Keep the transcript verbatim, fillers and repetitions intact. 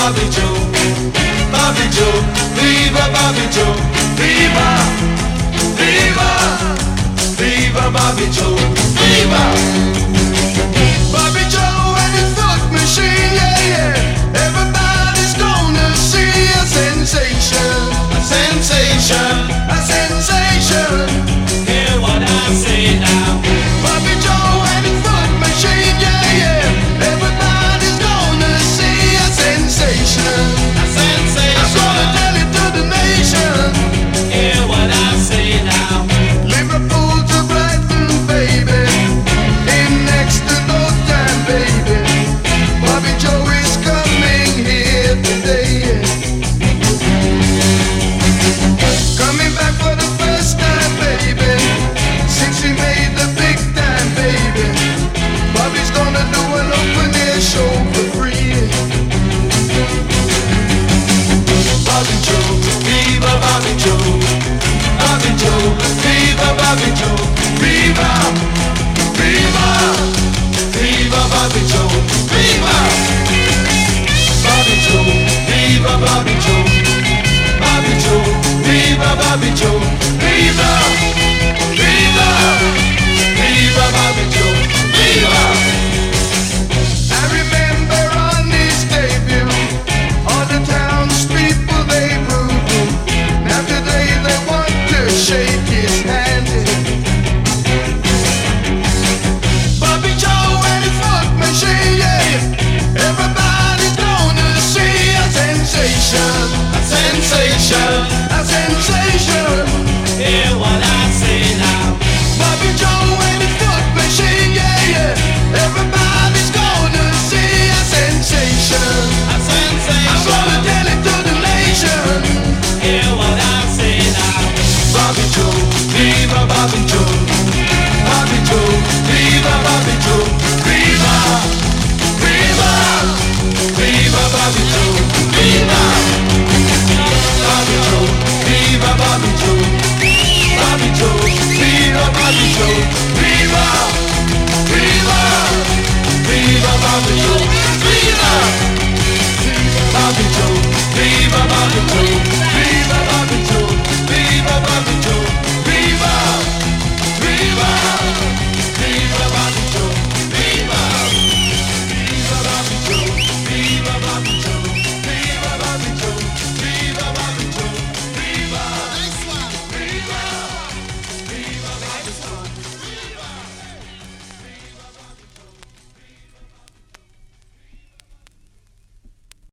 Bobby Joe, Bobby Joe, viva Bobby Joe, viva, viva, viva Bobby Joe, viva. Bobby Joe and his foot machine, yeah, yeah. Everybody's gonna see a sensation, a sensation, a sensation. Hear what I say now. Bobby Joe and his foot machine, yeah, yeah. Everybody's gonna see a sensation, a sensation. I'm gonna tell it to the nation. Hear what I say now. Liverpool to Brighton, baby. In next to no time, baby. Bobby Joe is coming here today. Coming back for the first time, baby. Since he made the big time, baby. Bobby's gonna do an open air show for free. Bobby Joe, viva Bobby Joe, Bobby Joe, viva Bobby Joe, viva, viva, viva Bobby Joe, viva. Bobby Joe, viva Bobby Joe, Bobby Joe, viva Bobby Joe, viva, viva, viva Bobby Joe, viva. I remember on his debut, all the townspeople they booed him. Now today they want to shake his hand. Bobby Joe and his foot machine, yeah. Everybody's gonna see a sensation, a sensation, a sensation. Hear what I say now. Bobby Joe and his foot machine, yeah, yeah. Everybody's gonna see a sensation, a sensation. I'm gonna tell it to the nation. Hear what I say now. Bobby Joe, viva Bobby Joe, Bobby Joe, viva Bobby Joe, viva, viva, viva Bobby Joe, viva. Bobby Joe, viva Bobby Joe, Bobby Joe, viva Bobby Joe.